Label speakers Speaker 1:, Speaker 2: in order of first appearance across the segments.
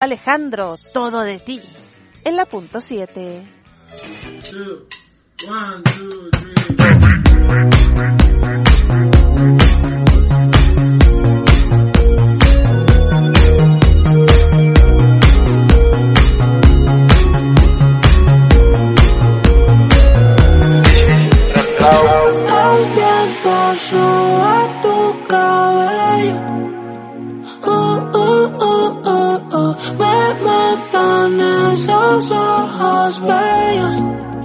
Speaker 1: Alejandro, todo de ti, en la punto 7.
Speaker 2: 2, 1, 2, 3.
Speaker 3: El viento sube tu cabello. Me matan esos ojos bellos.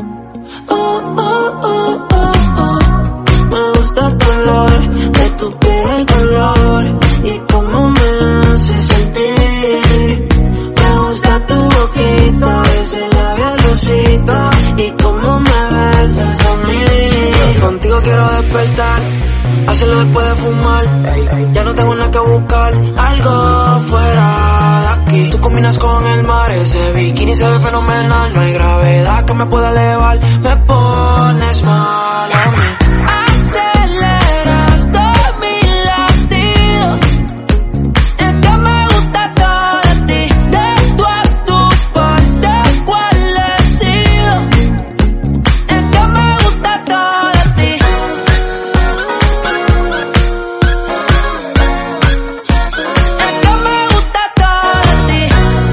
Speaker 3: Me gusta el color de tu piel, color y cómo me hace sentir. Me gusta tu boquita, ese labial rosita y cómo me besas a mí. Contigo quiero despertar, hacerlo después de fumar. Ya no tengo nada que buscar, algo fuera de aquí. Tú combinas con el mar, ese bikini se ve fenomenal. No hay gravedad que me pueda elevar, me pones mal a mí. Aceleras todos mis latidos, es que me gusta todo de ti. De tú a tu parte, ¿cuál he sido? Es que me gusta todo de ti. Es que me gusta todo de ti.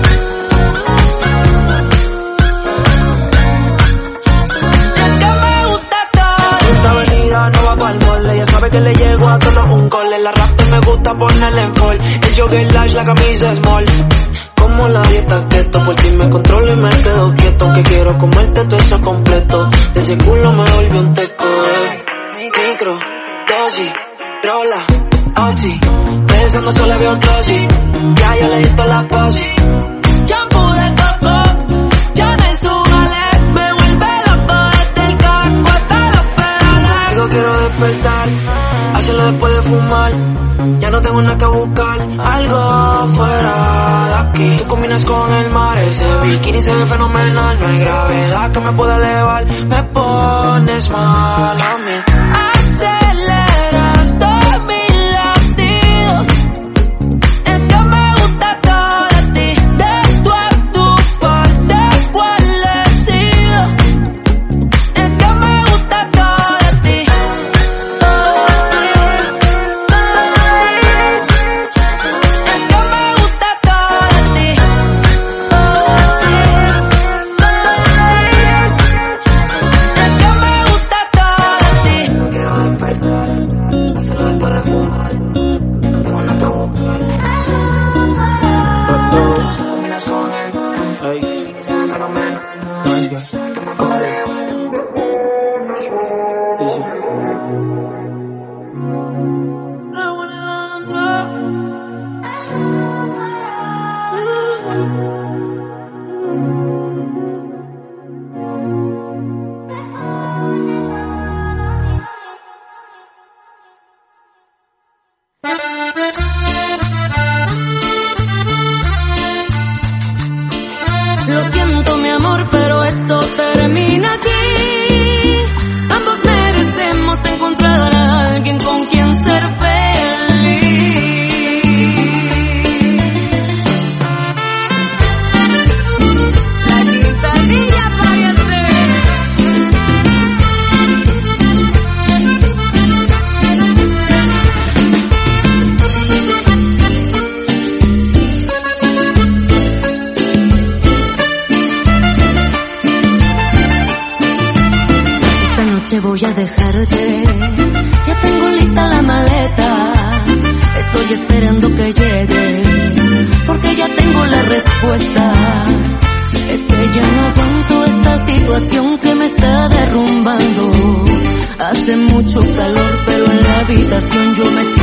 Speaker 3: Es que me gusta todo de ti. Esta avenida no va pa'l mole, ella sabe que le llego a todos un cole. La rap me gusta ponerle en fall, el jogger large, la camisa small. Como la dieta keto, por ti me controlo y me quedo quieto. Que quiero comerte todo eso completo, de ese culo me volvió un teco. Micro, dosis, rola, oxi, pensando solo veo glossy. Ya le di toda la posi. Shampoo de coco, ya me súbale, me vuelve loco desde el carro hasta los pedales. Digo quiero despertar, hacerlo después de fumar. Ya no tengo nada que buscar, algo fuera de aquí. Tú combinas con el mar, ese bikini se ve fenomenal. No hay gravedad que me pueda elevar, me pones mal a mí. Aceleras todos mis latidos, es que me gusta todo de ti. De tú a tu parte, ¿cuál he sido? Es que me gusta todo de ti. Lo siento mi amor, pero esto termina aquí. Ambos merecemos encontrar a alguien con quien ser feliz. La quintanilla fallece. Voy a dejarte, ya tengo lista la maleta. Estoy esperando que llegue, porque ya tengo la respuesta. Es que ya no aguanto esta situación que me está derrumbando. Hace mucho calor, pero en la habitación yo me